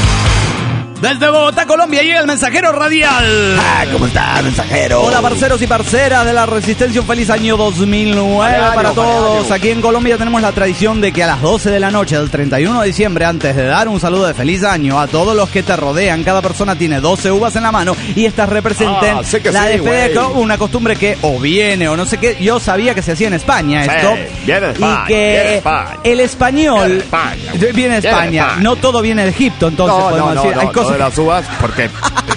Desde Bogotá, Colombia, llega el mensajero radial. Ah, ¿cómo está, mensajero? Hola, parceros y parceras de la Resistencia, un feliz año dos mil nueve Feliz año, para feliz todos. año. Aquí en Colombia tenemos la tradición de que a las doce de la noche del treinta y uno de diciembre, antes de dar un saludo de feliz año a todos los que te rodean, cada persona tiene doce uvas en la mano y estas representen Ah, sé que la sí, despedida de güey. co- una costumbre que o viene o no sé qué. Yo sabía que se hacía en España Sí, esto. viene de España, y que viene de España. el español Viene de España, güey. viene de Viene de España. España. No todo viene de Egipto, entonces No, podemos no, no, decir. no, Hay lo cosas de las uvas, porque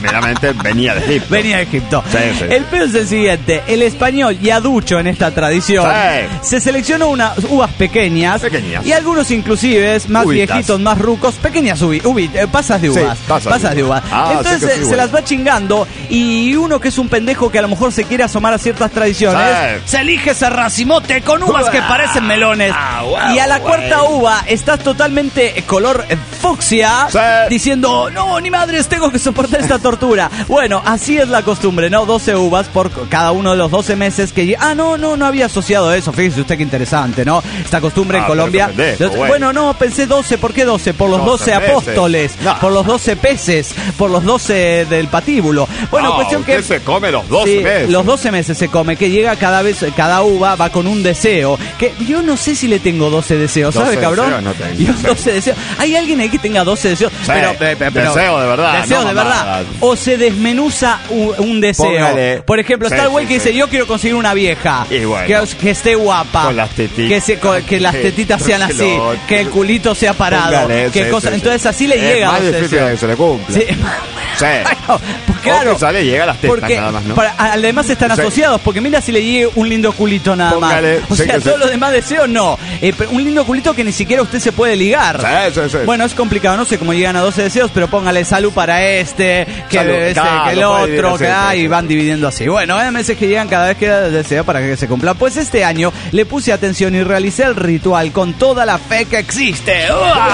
primeramente venía de Egipto. Venía de Egipto. Sí, sí, el sí. pedo es el siguiente. El español, ya ducho en esta tradición, Sí. se seleccionó unas uvas pequeñas. Pequeñas. Y algunos inclusive, más Uvitas. viejitos, más rucos, pequeñas uvi, uvi, eh, pasas de uvas. Sí, pasas de uvas. uvas. Ah, Entonces sí que sí, se, se bueno. las va chingando. Y uno que es un pendejo que a lo mejor se quiere asomar a ciertas tradiciones, Sí. se elige ese racimote con uvas que parecen melones. Ah, wow, y a la wow. cuarta uva estás totalmente color eh, fucsia, Sí. diciendo, no, ni madres, tengo que soportar esta tortura. Bueno, así es la costumbre, ¿no? doce uvas por cada uno de los doce meses que... Ah, no, no, no había asociado eso. Fíjese usted qué interesante, ¿no? Esta costumbre Ah, en pero Colombia. qué pendejo, Los- güey. bueno, no, pensé doce. ¿Por qué doce? Por los doce doce meses. apóstoles, No. por los doce peces, por los doce del patíbulo. Bueno, No, cuestión que... usted se come los doce Sí, meses. los doce meses se come, que llega cada vez, cada uva va con un deseo. Que yo no sé si le tengo doce deseos, ¿sabe, doce cabrón? deseos no tengo. Yo doce deseos. ¿Hay alguien ahí que tenga doce deseos? Sí, pero, pe- pe- pero- deseo de verdad, Deseo no de mamadas. verdad. O se desmenuza un, un deseo. Póngale. Por ejemplo, Sí, está el güey sí, que sí. dice, yo quiero conseguir una vieja. Y bueno. que, que esté guapa. Con las tetitas. Que, se, co- que las Sí. tetitas sean Que así. lo- Que el culito sea parado. Póngale, que sí, cosa, sí, sí. entonces así le Es llega a más los difícil deseos. que se le cumpla. Sí. Sí. Bueno, pues claro. O que sale y llega a las tetas Porque nada más, ¿no? para- además están Sí. asociados, porque mira si le llegue un lindo culito nada Póngale, más. O sí sea, que sí. todos los demás deseos no. Eh, pero un lindo culito que ni siquiera usted se puede ligar. Sí, sí, sí. Bueno, es complicado, no sé cómo llegan a doce deseos, pero póngale salud para este, que, Salud, este, claro, que el lo puede dividir otro, así, que sí, ah, sí. y van dividiendo así. Bueno, hay meses que llegan cada vez que deseo para que se cumpla. Pues este año le puse atención y realicé el ritual con toda la fe que existe.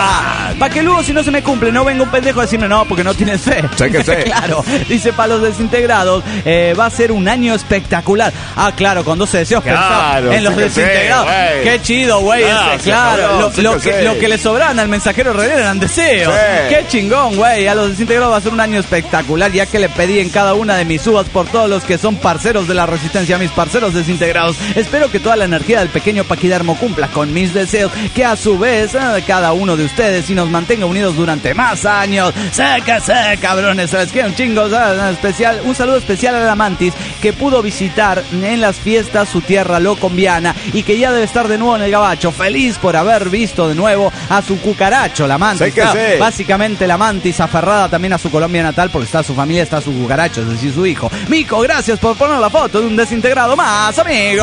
Para que luego, si no se me cumple, no venga un pendejo a decirme no, porque no tienes fe. Sí que sí. Claro, dice para los desintegrados, eh, va a ser un año espectacular. Ah, claro, con doce deseos Claro, pensaba en los sí que sí, desintegrados. güey. Qué chido, güey. Gracias, ese, claro, cabrón, lo, sí lo que que, sí. lo que le sobraban al mensajero Herrera eran deseos. Sí. Qué chingón, güey. A los desintegrados va a ser un año espectacular, ya que le pedí en cada una de mis uvas por todos los que son parceros de la resistencia, mis parceros desintegrados. Espero que toda la energía del pequeño Paquidermo cumpla con mis deseos, que a su vez eh, cada uno de ustedes y nos mantenga unidos durante más años. Sé que sé, cabrones, ¿sabes qué? Un chingo, ¿sabes? Un especial, un saludo especial a la Mantis, que pudo visitar en las fiestas su tierra locombiana y que ya debe estar de nuevo en el gabacho. Feliz por haber visto de nuevo a su cucaracho, la Mantis. Sé que Claro, sí. básicamente la Mantis aferrada también a su Colombia natal, porque está su familia, está su cucaracho, es decir, su hijo. Mico, gracias por poner la foto de un desintegrado más, amigo.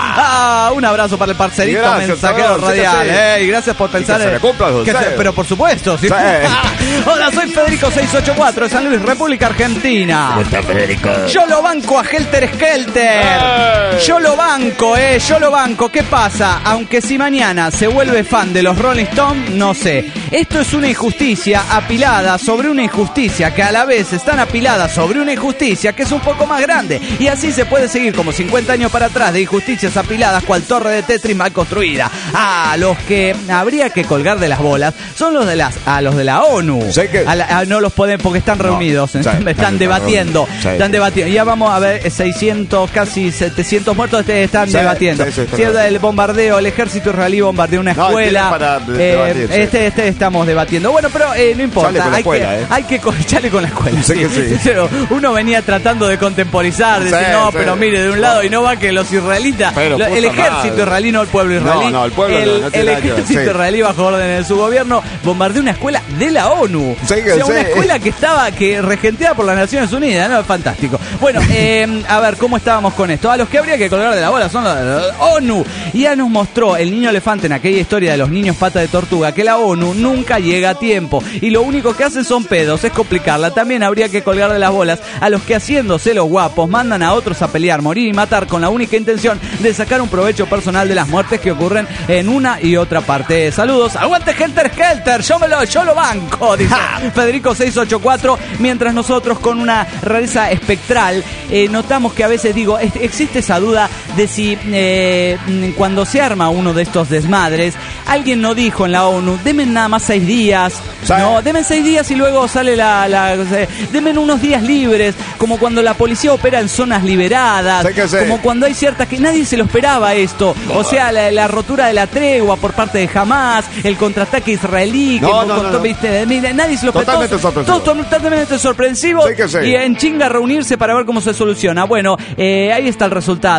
Ah, un abrazo para el parcerito Gracias, mensajero cabrón, sé que radial. sí. Eh, y gracias por pensar que se en- le cumpla los que se- deseos. pero por supuesto, sí. Sí. Hola, soy Federico seiscientos ochenta y cuatro de San Luis, República Argentina. Federico? Yo lo banco a Helter Skelter. ¡Eh! Yo lo banco, eh. Yo lo banco. ¿Qué pasa? Aunque si mañana se vuelve fan de los Rolling Stones, no sé. Esto es una injusticia apilada sobre una injusticia que a la vez están apiladas sobre una injusticia que es un poco más grande. Y así se puede seguir como cincuenta años para atrás de injusticias apiladas cual torre de Tetris mal construida. Ah, los que habría que colgar de las bolas son los de las a los de la ONU. Sé que- A la- a- no los pueden porque están reunidos, sí, están, están debatiendo, reunidos. Sí. están debatiendo. Ya vamos a ver seiscientos, casi setecientos muertos este, están Sí, debatiendo. sí, sí, está Si es bien. el bombardeo, el ejército israelí bombardeó una No, escuela. tiene para de- eh, debatir, sí. este, este estamos debatiendo. Bueno, pero eh, no importa. Sale con la hay, escuela, que, eh. hay que co- chale con la escuela. Sí que sí. Pero uno venía tratando de contemporizar, de Sí, decir, no, sí. pero mire, de un lado y no va que los israelitas, Pero lo- el puta ejército madre. israelí, no el pueblo No, israelí. no, el pueblo el, no, no tiene el nada que ver, ejército sí. israelí bajo órdenes de su gobierno bombardeó una escuela de la ONU. Sí que o sea, una sí. escuela que estaba que regenteada por las Naciones Unidas, ¿no? Fantástico. Bueno, eh, a ver, ¿cómo estábamos con esto? A los que habría que colgar de la bola son los de la ONU. Y ya nos mostró el niño elefante en aquella historia de los niños pata de tortuga que la ONU nunca llega a tiempo. Y lo único que hace son pedos, es complicarla. También habría que colgar de las bolas a los que haciéndose los guapos mandan a otros a pelear, morir y matar con la única intención de sacar un provecho personal de las muertes que ocurren en una y otra parte. Saludos, aguante Helter Skelter, yo me lo, yo lo banco, dice Federico seiscientos ochenta y cuatro, mientras nosotros con una rareza espectral eh, notamos que a veces digo, es- existe esa duda de si eh, mm, cuando se arma uno de estos desmadres, alguien no dijo en la ONU, denme nada más seis días, Sí. no, denme seis días y luego sale la, la eh, denme unos días libres, como cuando la policía opera en zonas liberadas, Sí que sí. como cuando hay ciertas que nadie se lo esperaba esto, o sea, la, la rotura de la tregua por parte de Hamas, el contraataque israelí, No, que no, por- no, con- no. viste, mira, nadie se lo esperaba. Totalmente Todos- sorpresivo. todos totalmente sorpresivo Sí que sí. y en chinga reunirse para ver cómo se soluciona. Bueno, eh, ahí está el resultado. El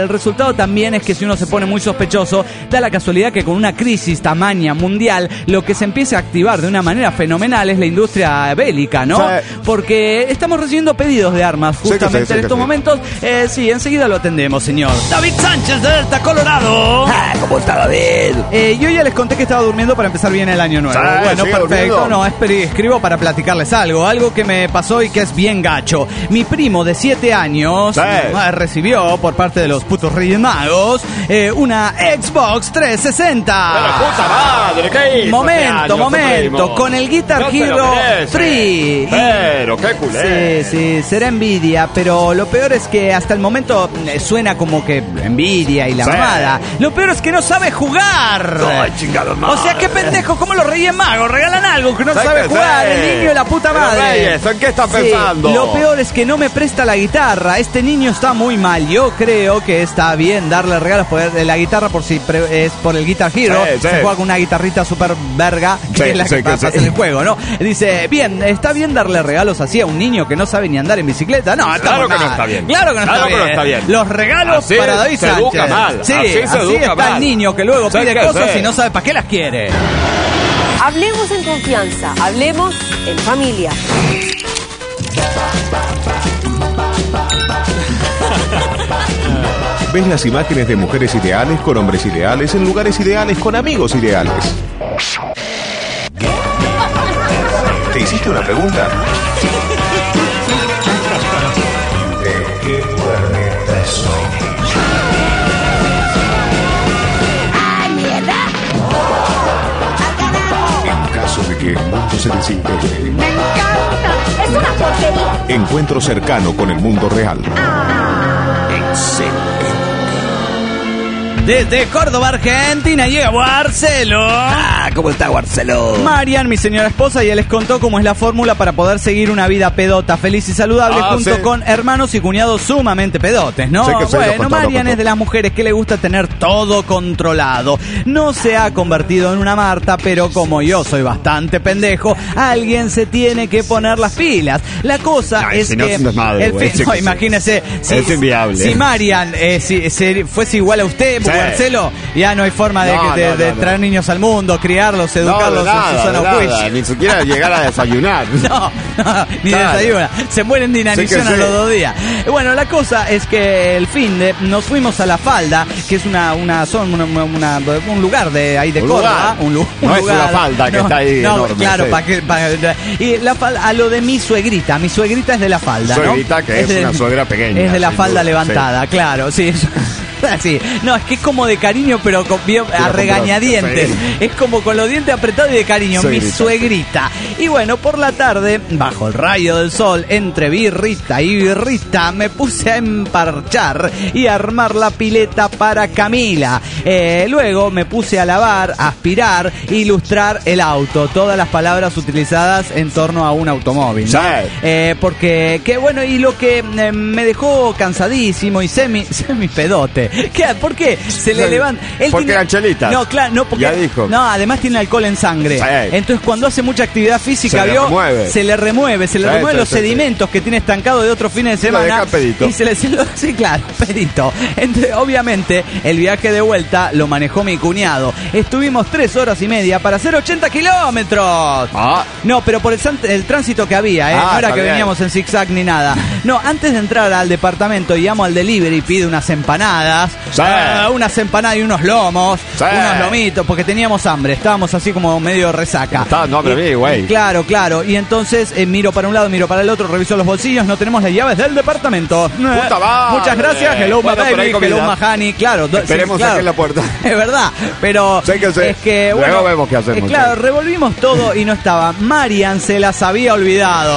el resultado también es que si uno se pone muy sospechoso, da la casualidad que con una crisis tamaña mundial, lo que se empieza a activar de una manera fenomenal es la industria bélica, ¿no? Sí. Porque estamos recibiendo pedidos de armas justamente sí, sí, sí, en estos sí. momentos. Eh, sí, enseguida lo atendemos, señor. David Sánchez de Delta, Colorado. Ah, ¿cómo está David? Eh, yo ya les conté que estaba durmiendo para empezar bien el año nuevo. Sí, bueno, perfecto. Durmiendo. No, escribo para platicarles algo, algo que me pasó y que es bien gacho. Mi primo de siete años sí. recibió por parte de los putos Reyes Magos eh, una Xbox trescientos sesenta. Pero puta madre, ¿qué hizo? Momento, años, momento, con el Guitar no Hero tres. Pero qué culé. Sí, sí, será envidia, pero lo peor es que hasta el momento eh, suena como que envidia y la sí. mamada. Lo peor es que no sabe jugar. Ay, chingado, madre. O sea, qué pendejo, como los Reyes Magos regalan algo que no sabe jugar, sí. el niño y la puta madre. Reyes, ¿en qué está sí. pensando? Lo peor es que no me presta la guitarra. Este niño está muy mal. Yo creo que está bien darle regalos por la guitarra por si pre- es por el Guitar Hero. Sí, sí. Se juega con una guitarrita super verga, que sí, es la sí, que pasa sí. en el juego, ¿no? Dice, bien, ¿está bien darle regalos así a un niño que no sabe ni andar en bicicleta? No, claro que nada. no está bien. Claro que no, claro está, que bien. no está bien. Los regalos así para David se Sánchez. Educa mal. Sí, así, se así educa está mal. el niño que luego pide que cosas sé. y no sabe para qué las quiere. Hablemos en confianza, hablemos en familia. Ves las imágenes de mujeres ideales con hombres ideales en lugares ideales con amigos ideales. ¿Te hiciste una pregunta? ¿De qué planeta soy? ¡Ay, mierda! En caso de que el mundo se desintegre. ¡Me encanta! ¡Es una porquería! Encuentro cercano con el mundo real. Ah. Excelente. Desde Córdoba, Argentina, llega Barcelo. Ah, ¿cómo está Barcelo? Marian, mi señora esposa, ya les contó cómo es la fórmula para poder seguir una vida pedota, feliz y saludable, ah, junto sí. con hermanos y cuñados sumamente pedotes, ¿no? Sí que sí, bueno, contó, Marian es de las mujeres que le gusta tener todo controlado. No se ha convertido en una Marta, pero como yo soy bastante pendejo, alguien se tiene que poner las pilas. La cosa Ay, es si que... no es un desmadre, el güey, fin, sí no, que sí. imagínese... Si, es inviable. Si Marian eh, si, si fuese igual a usted, Sí. Marcelo, ya no hay forma de, No, que- de, no, de no, no. traer niños al mundo, criarlos, educarlos no, de nada, en su sano de nada, juicio. ni siquiera llegar a desayunar. No, no, ni Claro. desayuna. Se mueren de inanición Sí a que los sí. dos días. Bueno, la cosa es que el fin de nos fuimos a La Falda, que es una una son una, una- un lugar de ahí de Un Córdoba, lugar. un, lu- un No es lugar. una falda que está ahí No, enorme, claro, sí. para que pa- y la falda, a lo de mi suegrita, mi suegrita es de La Falda, ¿no? Suegrita, que es de- una suegra pequeña, Es de la sin falda duda, levantada, claro, sí. Sí, no, es que es como de cariño, pero con, bien, a con- regañadientes. sí. Es como con los dientes apretados y de cariño. Suegrita. Mi suegrita. Y bueno, por la tarde, bajo el rayo del sol, entre birrita y birrita, me puse a emparchar y a armar la pileta para Camila. Eh, luego me puse a lavar, a aspirar, ilustrar el auto. Todas las palabras utilizadas en torno a un automóvil, ¿no? Sí. Eh, porque, que bueno, y lo que eh, me dejó cansadísimo y semi, semi pedote. ¿Qué? ¿Por qué? Se le Sí. levanta. Él Porque tiene- eran chelitas. No, claro, no, porque. Ya dijo. No, además tiene alcohol en sangre. Sí. Entonces, cuando hace mucha actividad física, Se le ¿vio? remueve. Se le remueve, se le Sí, remueven sí, los sí, sedimentos que tiene estancado de otros fines de Lo semana. deja pedito. Y se le, se lo- sí, claro, pedito. Entonces, obviamente, el viaje de vuelta lo manejó mi cuñado. Estuvimos tres horas y media para hacer ochenta kilómetros. Ah. No, pero por el, san- el tránsito que había, ¿eh? Ah, no era está que bien. veníamos en zigzag ni nada. No, antes de entrar al departamento, llamo al delivery y pide unas empanadas. Sí. Ah, unas empanadas y unos lomos. Sí. Unos lomitos, porque teníamos hambre. Estábamos así como medio resaca. Está- no, pero Y- vi, güey. Claro, claro. Y entonces eh, miro para un lado, miro para el otro, reviso los bolsillos. No tenemos las llaves del departamento. Puta madre. Muchas gracias. Hello, my Bueno, pero hay baby. comida. Hello, my honey. Claro. do- Esperemos sí, claro. aquí en la puerta. Es verdad, pero Sí que sí. es que Luego bueno, vemos qué hacemos, eh, claro, sí. revolvimos todo y no estaba. Marian se las había olvidado.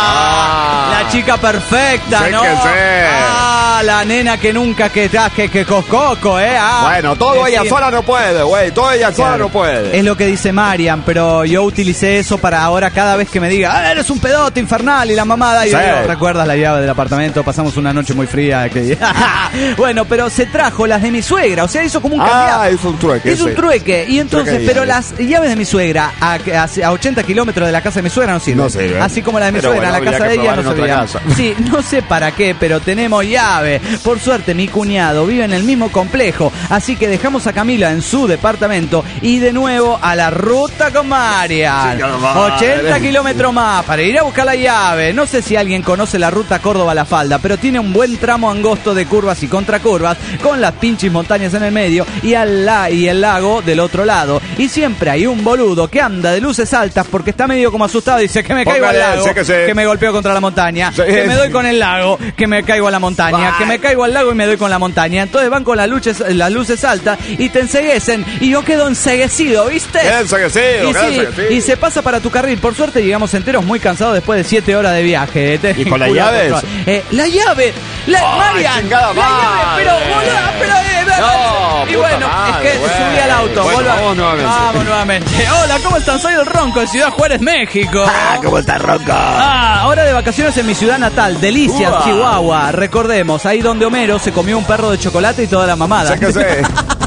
Ah, Ah. la chica perfecta, Sí ¿no? que sí. Ah, la nena que nunca que que que coscoco, eh. Ah, Bueno, todo eh, ella sí. sola no puede, güey. Todo ella sola Claro. no puede. Es lo que dice Marian, pero yo utilicé eso para ahora cada vez que me diga, ah, eres un pedote infernal y la mamada, y yo Sí. digo, ¿recuerdas la llave del apartamento? Pasamos una noche muy fría. Que... bueno, pero se trajo las de mi suegra, o sea, hizo como un cambiado. Ah, hizo un trueque. Hizo un sí. trueque, y entonces, Trueque pero de las llaves de mi suegra a, a, a ochenta kilómetros de la casa de mi suegra no sirven. No sirven. Así como la de mi Pero suegra, bueno, la casa habría de que ella no probar en otra servían. casa. Sí, no sé para qué, pero tenemos llave. Por suerte, mi cuñado vive en el mismo complejo, así que dejamos a Camila en su departamento y de nuevo a la ruta con Marian. Sí, ochenta kilómetros más para ir a buscar la llave. No sé si alguien conoce la ruta Córdoba-La Falda, pero tiene un buen tramo angosto de curvas y contracurvas, con las pinches montañas en el medio y, al la y el lago del otro lado. Y siempre hay un boludo que anda de luces altas porque está medio como asustado y dice que me caigo Póngale, al lago, sé que, sí. que me golpeo contra la montaña, Sí, que me sí. doy con el lago, que me caigo a la montaña, Ay. que me caigo al lago y me doy con la montaña. Entonces van con las luces, las luces altas y te enseguecen y yo quedo enseguecido, ¿viste? Queda enseguecido, y, queda sí, enseguecido. y se pasa para tu carril. Por suerte llegamos enteros muy cansados después de siete horas de viaje. ¿Y con las Cuidado, llaves? control. Eh, la llave, la Ay, Marian, chingada la llave, madre. pero boluda, pero eh, No, y puta bueno, madre, es que bueno. subí al auto. Bueno, volva- vamos nuevamente. Vamos nuevamente. Hola, ¿cómo están? Soy el Ronco de Ciudad Juárez, México. Ah, ¿cómo está, Ronco? Ah, ahora de vacaciones en mi ciudad natal, Delicias, Uah. Chihuahua. Recordemos, ahí donde Homero se comió un perro de chocolate y toda la mamada. Sé que sé.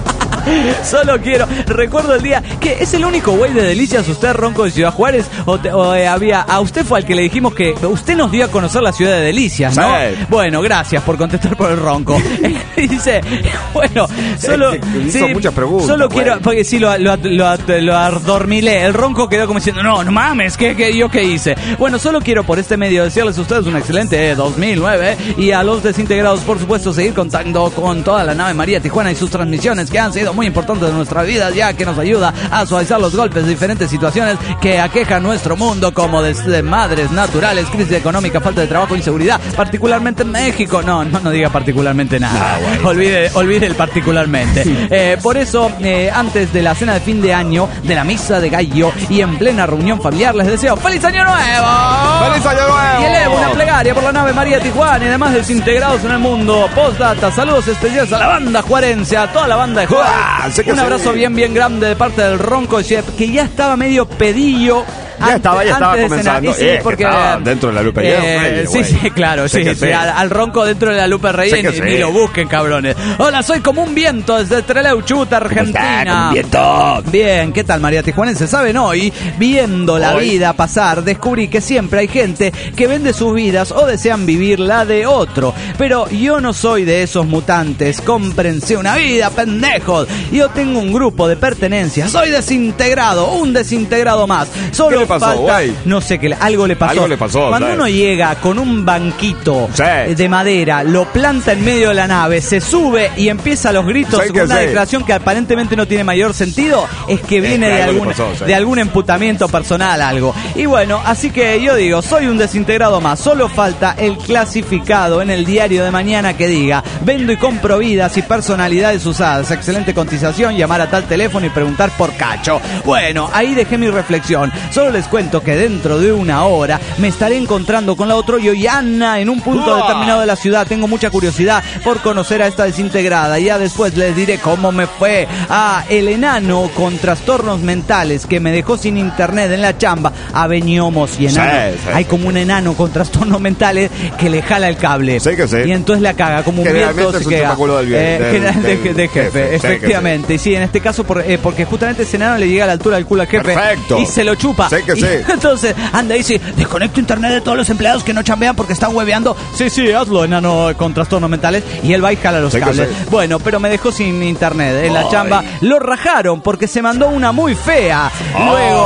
Solo quiero, recuerdo el día que es el único güey de Delicias, usted Ronco de Ciudad Juárez, o, te- o, eh, había, a usted fue al que le dijimos que usted nos dio a conocer la ciudad de Delicias, ¿no? Sí. Bueno, gracias por contestar por el Ronco. Dice, bueno, solo Es que hizo muchas preguntas, Solo güey. quiero, porque sí lo, lo, lo, lo adormilé. El Ronco quedó como diciendo, no, no mames, ¿qué, qué, yo qué hice? Bueno, solo quiero por este medio decirles a ustedes un excelente eh, dos mil nueve y a los desintegrados, por supuesto, seguir contando con toda la nave María Tijuana y sus transmisiones que han sido muy importantes en nuestra vida, ya que nos ayuda a suavizar los golpes de diferentes situaciones que aquejan nuestro mundo, como desde madres naturales, crisis económica, falta de trabajo, inseguridad, particularmente en México. No, no, no diga particularmente nada. olvide, olvide el particularmente. Eh, por eso, eh, antes de la cena de fin de año, de la misa de gallo y en plena reunión familiar, les deseo ¡Feliz Año Nuevo! ¡Feliz Año Nuevo! Y elevo una plegaria por la nave María Tijuana y demás desintegrados en el mundo. Postdata, saludos especiales a la banda juarense, a toda la banda de ¡Uah! Juárez. Sé que Un abrazo sí. bien, bien grande de parte del Ronco, que ya estaba medio pedillo. Ya antes- estaba, ya estaba antes de cenar. comenzando. Y sí, Eh, que porque estaba dentro de la Lupe eh, Reyes, Sí, güey. sí, claro, Sé sí, que sí, sí. Al, al Ronco dentro de la Lupe Reyes Sé que ni, sí. ni lo busquen, cabrones. Hola, soy como un viento desde Treleuchuta, Argentina. está? Como un viento. Bien, ¿qué tal, María Tijuanense? ¿Saben hoy? Viendo la Hoy. vida pasar, descubrí que siempre hay gente que vende sus vidas o desean vivir la de otro. Pero yo no soy de esos mutantes. Cómprense una vida, pendejos. Yo tengo un grupo de pertenencia. Soy desintegrado, un desintegrado más. Solo ¿Qué le pasó, falta... güey? No sé, qué le- algo le pasó. Algo le pasó, Cuando ¿sabes? uno llega con un banquito Sí. de madera, lo planta en medio de la nave, se sube y empieza a los gritos Sí, con que una sí. declaración que aparentemente no tiene mayor sentido, es que viene que de algo le algún, pasó, sí. de algún emputamiento personal, algo. Y bueno, así que yo digo, soy un desintegrado más. Solo falta el clasificado en el diario de mañana que diga, vendo y compro vidas y personalidades usadas. Excelente cotización, llamar a tal teléfono y preguntar por Cacho. Bueno, ahí dejé mi reflexión. Solo les cuento que dentro de una hora me estaré encontrando con la otro Yoyana en un punto ¡Uah! determinado de la ciudad. Tengo mucha curiosidad por conocer a esta desintegrada. Ya después les diré cómo me fue. Ah, el enano con trastornos mentales que me dejó sin internet en la chamba. Aveñomos y enano. Sí, sí, Hay sí, como un enano con trastornos mentales que le jala el cable. Sí que sí. Y entonces la caga como un Generalmente viento. es se un queda. chupaculo del bien- del- general- de, del de jefe, jefe. Sí que sí. efectivamente. Y sí, en este caso por- eh, porque justamente ese enano le llega a la altura del culo al jefe. Perfecto. Y se lo chupa. Sí que Y sí. entonces anda y dice, desconecto internet de todos los empleados que no chambean porque están hueveando. Sí, sí, hazlo, enano con trastornos mentales. Y él va y jala los Sí que cables. sí. Bueno, pero me dejó sin internet. En la Ay. chamba lo rajaron porque se mandó una muy fea. Luego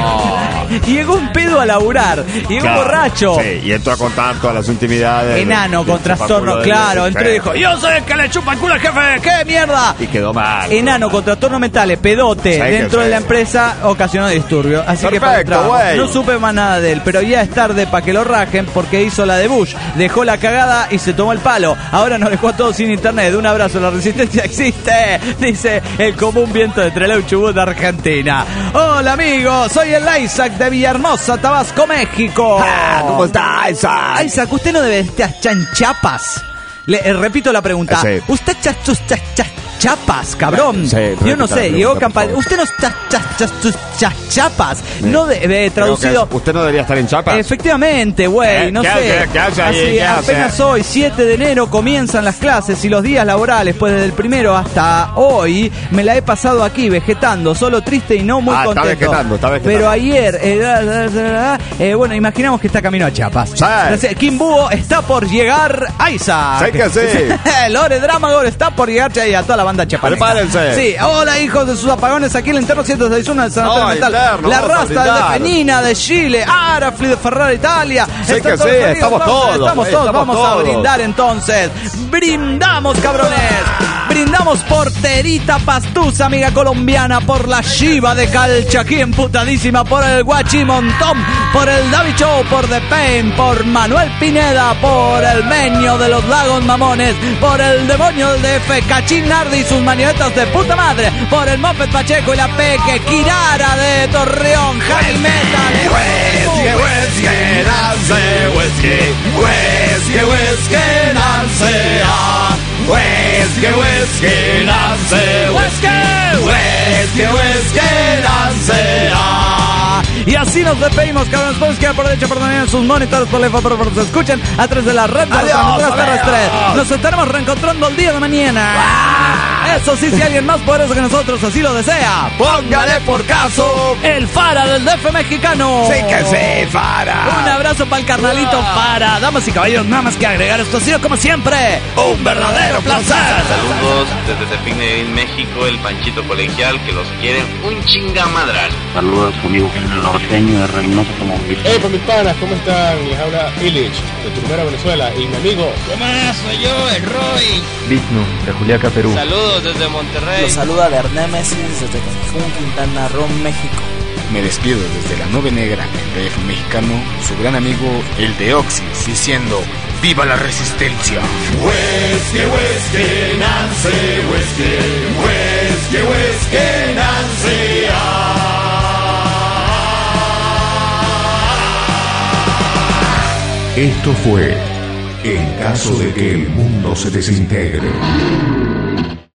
llegó un pedo a laburar. Llegó Claro, borracho. Sí, y entró a contar todas las intimidades. Enano del- con del trastorno, chupaculo del- claro, del entró y jefe. dijo, yo soy el que le chupa el culo al jefe, ¡qué mierda! Y quedó mal. Enano con trastornos mentales, pedote, Sí que dentro sí. de la empresa, ocasionó disturbios. Así que Perfecto, para el trabajo. güey. No supe más nada de él, pero ya es tarde para que lo rajen porque hizo la de Bush. Dejó la cagada y se tomó el palo. Ahora nos dejó a todos sin internet. Un abrazo, la resistencia existe, dice el común viento de Trelew, Chubut, Argentina. Hola amigos, soy el Isaac de Villahermosa, Tabasco, México. Ah, ¿cómo está, Isaac? Isaac, usted no debe estar en Chiapas. Le eh, repito la pregunta. Sí. ¿Usted cha, cha, cha, cha, chapas, cabrón. Sí, sí, Yo no sé, pregunta, llegó pregunta, campaña. Usted no está chas, chas, chas, chas, chapas. No de, de traducido. Que usted no debería estar en Chiapas. Efectivamente, güey, Eh, no ¿qué sé. hace? ¿Qué hace ahí? Así, ¿Qué hace? apenas hoy, siete de enero, comienzan las clases y los días laborales, pues desde el primero hasta hoy me la he pasado aquí vegetando, solo triste y no muy Ah, está contento. vegetando, está vegetando. Pero ayer, eh, da, da, da, da, eh, bueno, imaginamos que está camino a Chiapas. Sí. Entonces, Kim Búho está por llegar a Isaac. Sí que sí. Lore Dramagor está por llegar y a toda la banda chiapaneca. Prepárense. Sí, hola hijos de sus apagones, aquí el interno ciento sesenta y uno del Sanatorio No, Mental. interno, La vamos a Rasta de brindar. Fenina de Chile, Arafli de Ferrara Italia. Sí Están que todos sí, amigos, estamos vamos, todos, Estamos eh, todos, estamos vamos a todos. brindar entonces. Brindamos, cabrones. Brindamos por Terita Pastusa, amiga colombiana, por la Shiva de Calchaquí, emputadísima, por el Guachimontón, por el David Show, por The Pain, por Manuel Pineda, por el Meño de los Lagos Mamones, por el demonio del D F, Cachín Nardi y sus marionetas de puta madre, por el Moped Pacheco y la Peque, Kirara de Torreón, Heavy Metal. Whisky, whisky, dance, whisky, whisky, whisky, dance, ah. Whisky, whisky, dance, whisky, whisky, whisky, dance, ah. Y así nos despedimos, cabrones. Pueden quedar por derecha, por también en sus monitores, por lejos, por favor, se escuchen a través de la red de las transmisoras terrestres. Nos estaremos reencontrando el día de mañana. Eso sí, si alguien más poderoso que nosotros así lo desea, Póngale por caso. el Fara del D F mexicano. Sí que sí, Fara. Un abrazo para el carnalito Fara. Damas y caballeros, nada más que agregar. Esto ha sido como siempre Un verdadero placer. Saludos desde Tepín, México, el Panchito Colegial, que los quieren un chingamadral. Saludos conmigo, el norteño de Reynoso como Hey, mis panas, ¿cómo están? Les habla Illich, de Turmera, Venezuela, y mi amigo... ¿Qué más? Soy yo, el Roy. Vishnu, de Juliaca, Perú. Saludos desde Monterrey. Los saluda de Arnemesis desde Cancún, Quintana Roo, México. Me despido desde la Nube Negra, el D F mexicano, su gran amigo, el de Oxys, diciendo ¡viva la resistencia! Whisky, whisky, Nancy, whisky, whisky, whisky, Nancy, ah. Esto fue En caso de que el mundo se desintegre.